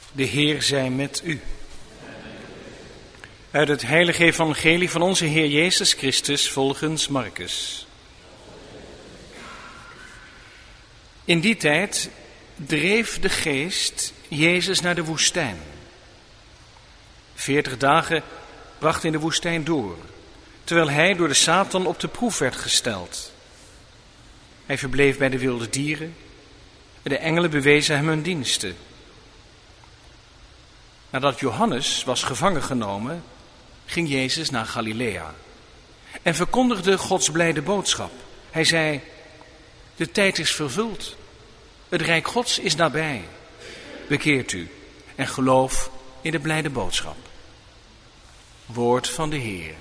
De Heer zij met u. Uit het heilige evangelie van onze Heer Jezus Christus volgens Marcus. In die tijd dreef de Geest Jezus naar de woestijn. 40 dagen bracht in de woestijn door, terwijl hij door de Satan op de proef werd gesteld. Hij verbleef bij de wilde dieren en de engelen bewezen hem hun diensten. Nadat Johannes was gevangen genomen, ging Jezus naar Galilea en verkondigde Gods blijde boodschap. Hij zei: de tijd is vervuld, het rijk Gods is nabij. Bekeert u en geloof in de blijde boodschap. Woord van de Heer.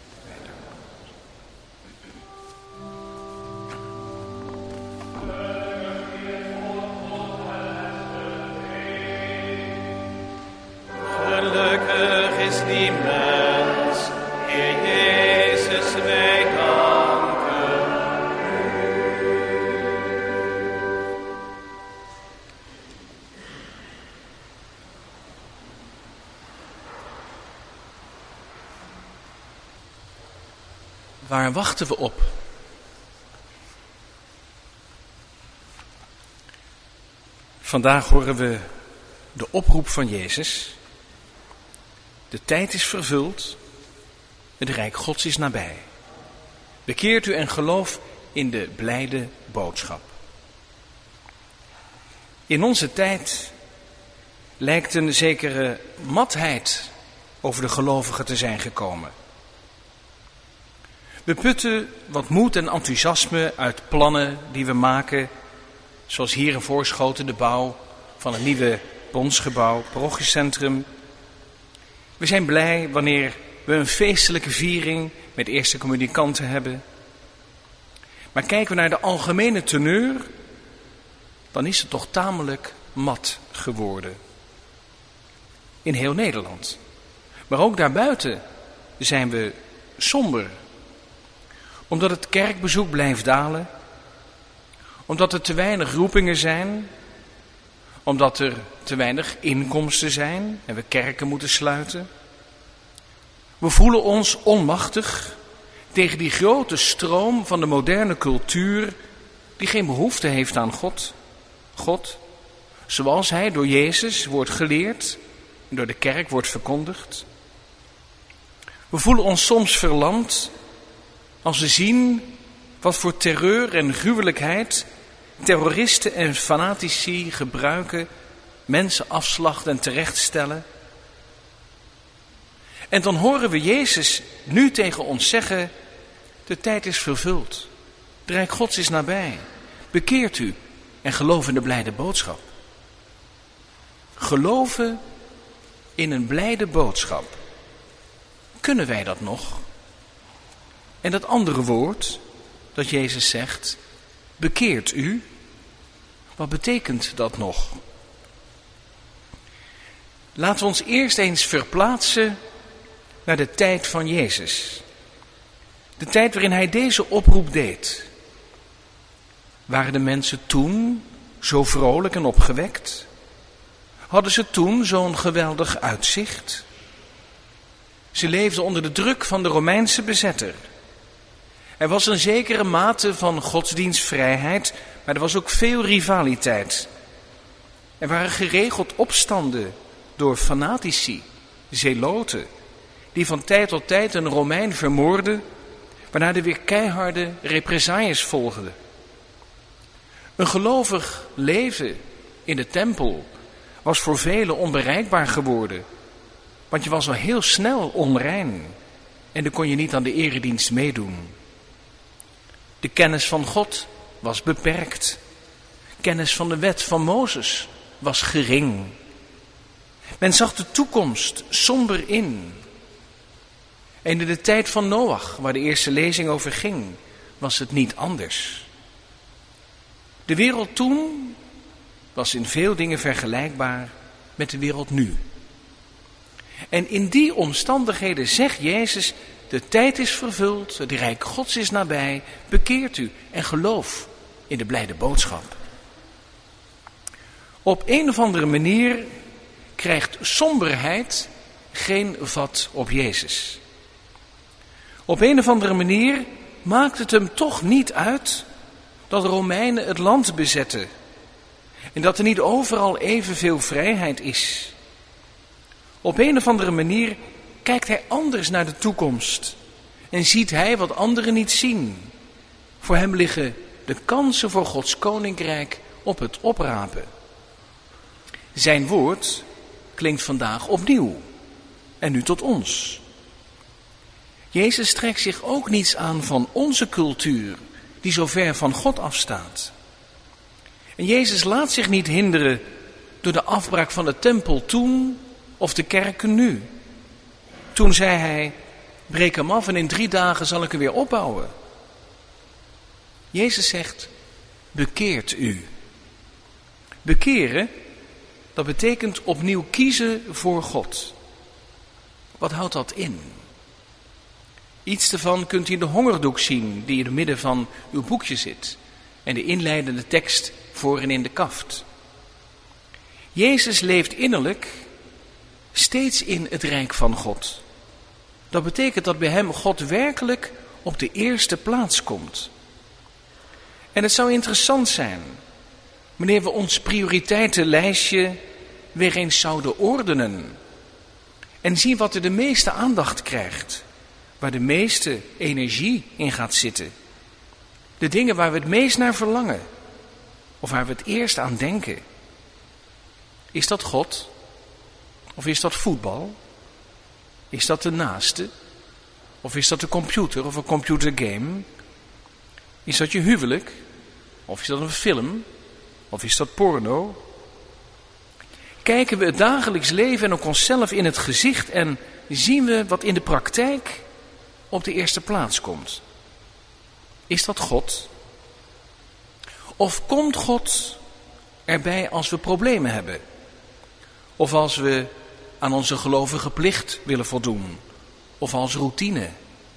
Gelukkig is die mens, Heer Jezus, wij danken u. Waar wachten we op? Vandaag horen we de oproep van Jezus. De tijd is vervuld, het rijk Gods is nabij. Bekeert u en geloof in de blijde boodschap. In onze tijd lijkt een zekere matheid over de gelovigen te zijn gekomen. We putten wat moed en enthousiasme uit plannen die we maken, zoals hier in Voorschoten de bouw van een nieuwe bondsgebouw, parochiecentrum. We zijn blij wanneer we een feestelijke viering met eerste communicanten hebben. Maar kijken we naar de algemene teneur, dan is het toch tamelijk mat geworden. In heel Nederland. Maar ook daarbuiten zijn we somber. Omdat het kerkbezoek blijft dalen. Omdat er te weinig roepingen zijn. Omdat er te weinig inkomsten zijn en we kerken moeten sluiten. We voelen ons onmachtig tegen die grote stroom van de moderne cultuur die geen behoefte heeft aan God. God, zoals hij door Jezus wordt geleerd en door de kerk wordt verkondigd. We voelen ons soms verlamd als we zien wat voor terreur en gruwelijkheid terroristen en fanatici gebruiken, mensen afslachten en terechtstellen. En dan horen we Jezus nu tegen ons zeggen: de tijd is vervuld, het rijk Gods is nabij. Bekeert u en geloof in de blijde boodschap. Geloven in een blijde boodschap. Kunnen wij dat nog? En dat andere woord dat Jezus zegt: bekeert u. Wat betekent dat nog? Laten we ons eerst eens verplaatsen naar de tijd van Jezus. De tijd waarin hij deze oproep deed. Waren de mensen toen zo vrolijk en opgewekt? Hadden ze toen zo'n geweldig uitzicht? Ze leefden onder de druk van de Romeinse bezetter. Er was een zekere mate van godsdienstvrijheid, maar er was ook veel rivaliteit. Er waren geregeld opstanden door fanatici, zeloten, die van tijd tot tijd een Romein vermoordden, waarna er weer keiharde represailles volgden. Een gelovig leven in de tempel was voor velen onbereikbaar geworden, want je was al heel snel onrein en dan kon je niet aan de eredienst meedoen. De kennis van God was beperkt. Kennis van de wet van Mozes was gering. Men zag de toekomst somber in. En in de tijd van Noach, waar de eerste lezing over ging, was het niet anders. De wereld toen was in veel dingen vergelijkbaar met de wereld nu. En in die omstandigheden zegt Jezus: de tijd is vervuld, het rijk Gods is nabij, bekeert u en geloof in de blijde boodschap. Op een of andere manier krijgt somberheid geen vat op Jezus. Op een of andere manier maakt het hem toch niet uit dat de Romeinen het land bezetten en dat er niet overal evenveel vrijheid is. Op een of andere manier kijkt hij anders naar de toekomst en ziet hij wat anderen niet zien. Voor hem liggen de kansen voor Gods koninkrijk op het oprapen. Zijn woord klinkt vandaag opnieuw en nu tot ons. Jezus trekt zich ook niets aan van onze cultuur, die zo ver van God afstaat. En Jezus laat zich niet hinderen door de afbraak van de tempel toen of de kerken nu. Toen zei hij, breek hem af en in 3 dagen zal ik er weer opbouwen. Jezus zegt, bekeert u. Bekeren, dat betekent opnieuw kiezen voor God. Wat houdt dat in? Iets ervan kunt u in de hongerdoek zien die in het midden van uw boekje zit en de inleidende tekst voor en in de kaft. Jezus leeft innerlijk steeds in het rijk van God. Dat betekent dat bij hem God werkelijk op de eerste plaats komt. En het zou interessant zijn wanneer we ons prioriteitenlijstje weer eens zouden ordenen en zien wat er de meeste aandacht krijgt, waar de meeste energie in gaat zitten. De dingen waar we het meest naar verlangen of waar we het eerst aan denken. Is dat God? Of is dat voetbal? Is dat de naaste? Of is dat de computer of een computergame? Is dat je huwelijk? Of is dat een film? Of is dat porno? Kijken we het dagelijks leven en ook onszelf in het gezicht en zien we wat in de praktijk op de eerste plaats komt? Is dat God? Of komt God erbij als we problemen hebben? Of als we aan onze gelovige plicht willen voldoen? Of als routine?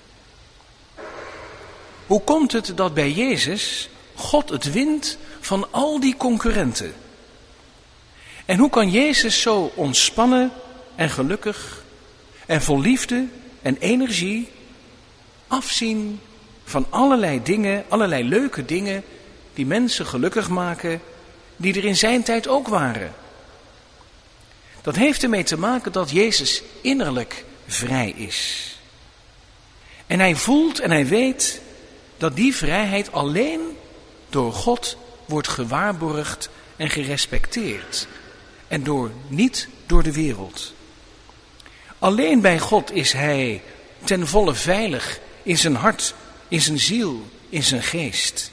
Hoe komt het dat bij Jezus God het wint van al die concurrenten? En hoe kan Jezus zo ontspannen en gelukkig en vol liefde en energie afzien van allerlei dingen, allerlei leuke dingen die mensen gelukkig maken, die er in zijn tijd ook waren? Dat heeft ermee te maken dat Jezus innerlijk vrij is. En hij voelt en hij weet dat die vrijheid alleen door God wordt gewaarborgd en gerespecteerd. En niet door de wereld. Alleen bij God is hij ten volle veilig in zijn hart, in zijn ziel, in zijn geest.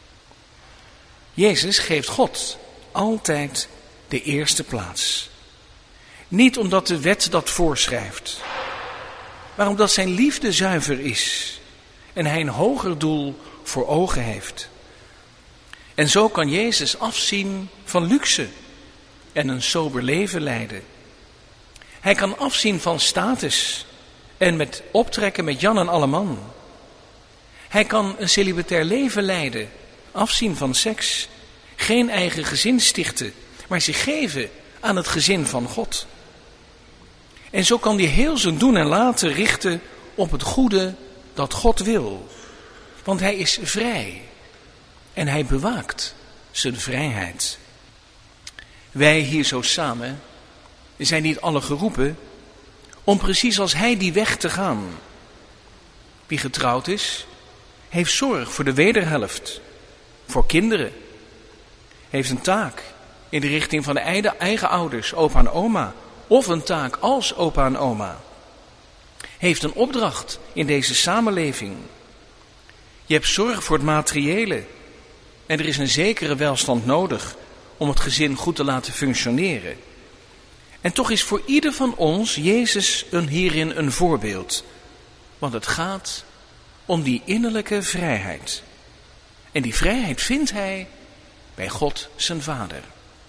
Jezus geeft God altijd de eerste plaats. Niet omdat de wet dat voorschrijft, maar omdat zijn liefde zuiver is en hij een hoger doel voor ogen heeft. En zo kan Jezus afzien van luxe en een sober leven leiden. Hij kan afzien van status en met optrekken met Jan en alleman. Hij kan een celibatair leven leiden, afzien van seks, geen eigen gezin stichten, maar zich geven aan het gezin van God. En zo kan hij heel zijn doen en laten richten op het goede dat God wil. Want hij is vrij en hij bewaakt zijn vrijheid. Wij hier zo samen zijn niet alle geroepen om precies als hij die weg te gaan. Wie getrouwd is, heeft zorg voor de wederhelft, voor kinderen. Heeft een taak in de richting van de eigen ouders, opa en oma, of een taak als opa en oma. Heeft een opdracht in deze samenleving. Je hebt zorg voor het materiële en er is een zekere welstand nodig om het gezin goed te laten functioneren. En toch is voor ieder van ons Jezus hierin een voorbeeld. Want het gaat om die innerlijke vrijheid. En die vrijheid vindt hij bij God zijn Vader.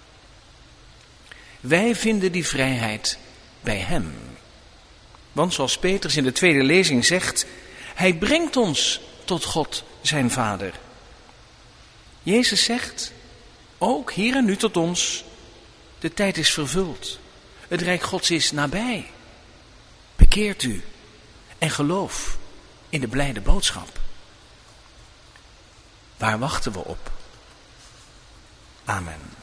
Wij vinden die vrijheid bij hem. Want zoals Petrus in de tweede lezing zegt, hij brengt ons tot God zijn Vader. Jezus zegt, ook hier en nu tot ons, de tijd is vervuld. Het Rijk Gods is nabij. Bekeert u en geloof in de blijde boodschap. Waar wachten we op? Amen.